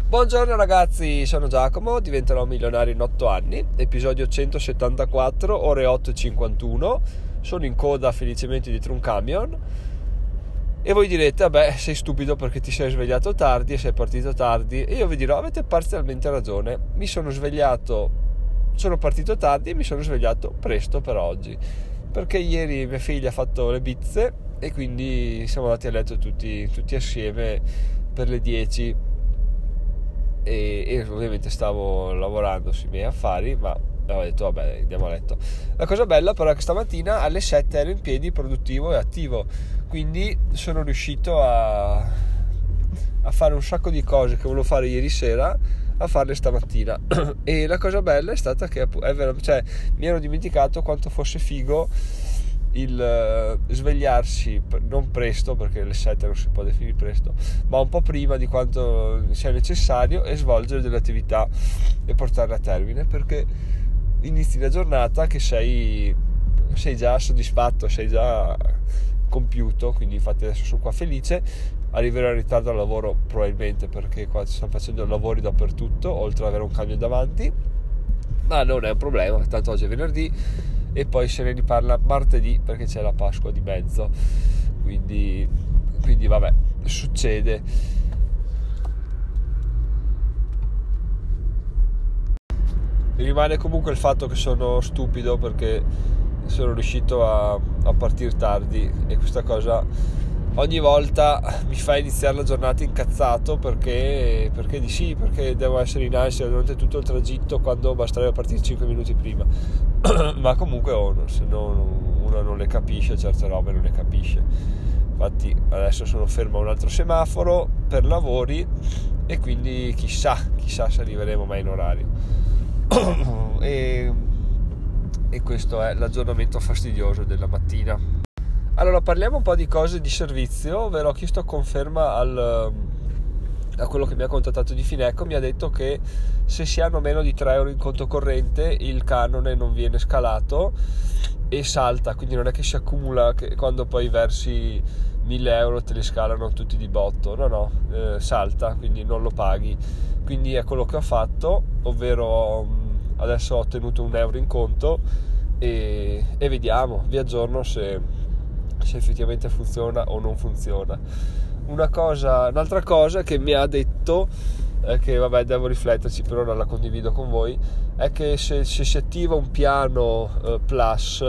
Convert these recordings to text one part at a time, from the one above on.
Buongiorno ragazzi, sono Giacomo, diventerò milionario in 8 anni, episodio 174, ore 8:51, sono in coda felicemente dietro un camion e voi direte, vabbè, sei stupido perché ti sei svegliato tardi e sei partito tardi, e io vi dirò, avete parzialmente ragione, sono partito tardi e mi sono svegliato presto per oggi, perché ieri mia figlia ha fatto le bizze e quindi siamo andati a letto tutti assieme per le 10. E ovviamente stavo lavorando sui miei affari, ma ho detto vabbè, andiamo a letto. La cosa bella però è che stamattina alle 7 ero in piedi, produttivo e attivo, quindi sono riuscito a fare un sacco di cose che volevo fare ieri sera, a farle stamattina. E la cosa bella è stata che mi ero dimenticato quanto fosse figo il svegliarsi non presto, perché alle 7 non si può definire presto, ma un po' prima di quanto sia necessario, e svolgere delle attività e portarle a termine, perché inizi la giornata che sei già soddisfatto, sei già compiuto. Quindi infatti adesso sono qua felice, arriverò in ritardo al lavoro probabilmente perché qua si stanno facendo lavori dappertutto, oltre ad avere un camion davanti, ma non è un problema, tanto oggi è venerdì e poi se ne riparla martedì perché c'è la Pasqua di mezzo, quindi vabbè, succede. Rimane comunque il fatto che sono stupido perché sono riuscito a partire tardi, e questa cosa ogni volta mi fa iniziare la giornata incazzato perché devo essere in ansia durante tutto il tragitto, quando basterebbe partire 5 minuti prima. Ma comunque se no uno non le capisce, certe robe non le capisce. Infatti adesso sono fermo a un altro semaforo per lavori e quindi chissà se arriveremo mai in orario. E questo è l'aggiornamento fastidioso della mattina. Allora, parliamo un po' di cose di servizio, ovvero ho chiesto conferma a quello che mi ha contattato di Fineco. Mi ha detto che se si hanno meno di 3 euro in conto corrente il canone non viene scalato e salta, quindi non è che si accumula, che quando poi versi 1.000 euro te li scalano tutti di botto, no, salta, quindi non lo paghi. Quindi è quello che ho fatto, ovvero adesso ho ottenuto 1 euro in conto e vediamo, vi aggiorno se effettivamente funziona o non funziona. Un'altra cosa che mi ha detto, che vabbè devo rifletterci, però non la condivido con voi, è che se si attiva un piano plus,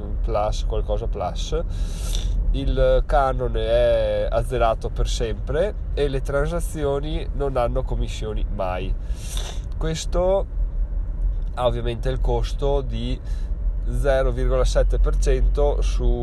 il canone è azzerato per sempre e le transazioni non hanno commissioni mai. Questo ha ovviamente il costo di 0,7%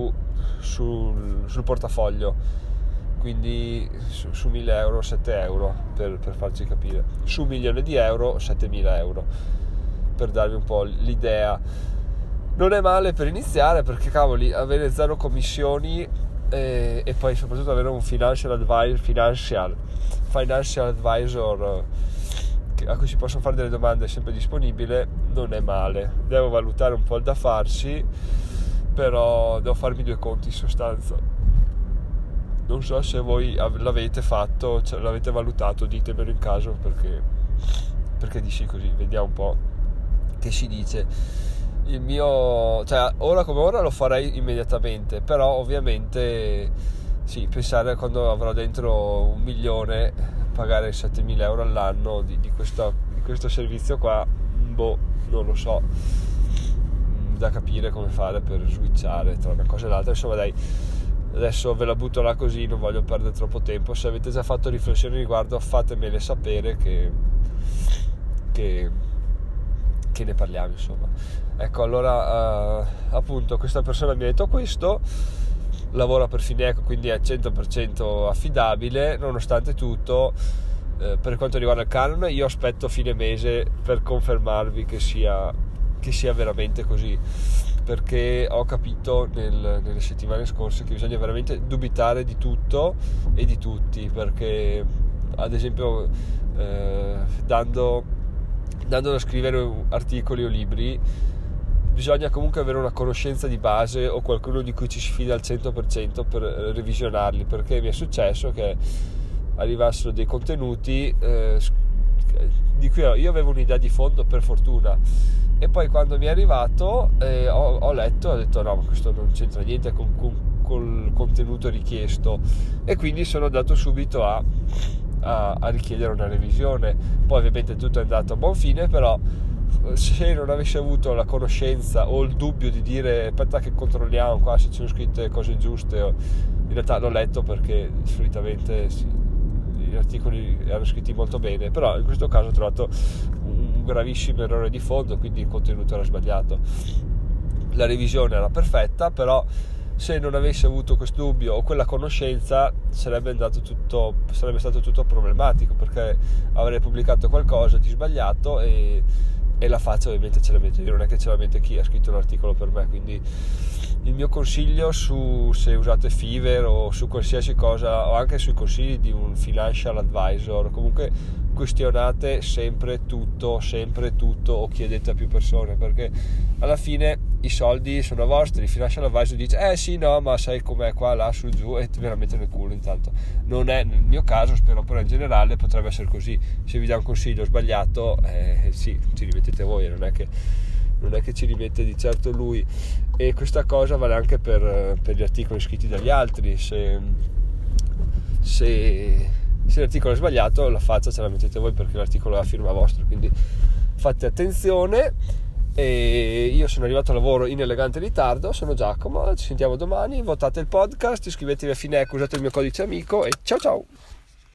sul portafoglio, quindi su 1.000 euro 7 euro, per farci capire, su 1.000.000 di euro 7.000 euro, per darvi un po' l'idea. Non è male per iniziare, perché cavoli, avere 0 commissioni e poi soprattutto avere un financial advisor a cui si possono fare delle domande sempre disponibile, non è male. Devo valutare un po' il da farsi, però devo farmi 2 conti in sostanza. Non so se voi l'avete fatto, cioè l'avete valutato, ditemelo in caso, perché dici così, vediamo un po' che si dice. Il mio, cioè ora come ora lo farei immediatamente, però ovviamente sì, pensare quando avrò dentro 1 milione, pagare 7.000 euro all'anno di questo servizio qua, non lo so, da capire come fare per switchare tra una cosa e l'altra. Insomma dai, adesso ve la butto là così, non voglio perdere troppo tempo. Se avete già fatto riflessioni riguardo, fatemele sapere che ne parliamo, insomma. Ecco, allora appunto questa persona mi ha detto questo, lavora per Fineco, quindi è 100% affidabile. Nonostante tutto, per quanto riguarda il canone, io aspetto fine mese per confermarvi che sia veramente così, perché ho capito nelle settimane scorse che bisogna veramente dubitare di tutto e di tutti, perché ad esempio dando da scrivere articoli o libri bisogna comunque avere una conoscenza di base o qualcuno di cui ci si fida al 100% per revisionarli, perché mi è successo che arrivassero dei contenuti di cui io avevo un'idea di fondo, per fortuna, e poi quando mi è arrivato ho letto e ho detto no, ma questo non c'entra niente col contenuto richiesto, e quindi sono andato subito a richiedere una revisione. Poi ovviamente tutto è andato a buon fine, però se non avessi avuto la conoscenza o il dubbio di dire aspetta che controlliamo qua se ci sono scritte cose giuste, in realtà l'ho letto perché solitamente gli articoli erano scritti molto bene, però in questo caso ho trovato un gravissimo errore di fondo, quindi il contenuto era sbagliato. La revisione era perfetta, però se non avessi avuto questo dubbio o quella conoscenza sarebbe stato tutto problematico, perché avrei pubblicato qualcosa di sbagliato e la faccia ovviamente ce la metto io, non è che ce la mette chi ha scritto l'articolo per me. Quindi il mio consiglio se usate Fiverr o su qualsiasi cosa, o anche sui consigli di un financial advisor, comunque questionate sempre tutto o chiedete a più persone, perché alla fine i soldi sono vostri. Il financial advisor dice sì, no, ma sai com'è qua, là, su, giù, e ve la mette nel culo. Intanto non è nel mio caso, spero, però in generale potrebbe essere così. Se vi dà un consiglio sbagliato, sì, ci rimettete voi, non è che ci rimette di certo lui. E questa cosa vale anche per gli articoli scritti dagli altri. Se l'articolo è sbagliato, la faccia ce la mettete voi, perché l'articolo è a firma vostra, quindi fate attenzione. E io sono arrivato al lavoro in elegante ritardo, sono Giacomo, ci sentiamo domani, votate il podcast, iscrivetevi a Fineco, usate il mio codice amico e ciao ciao!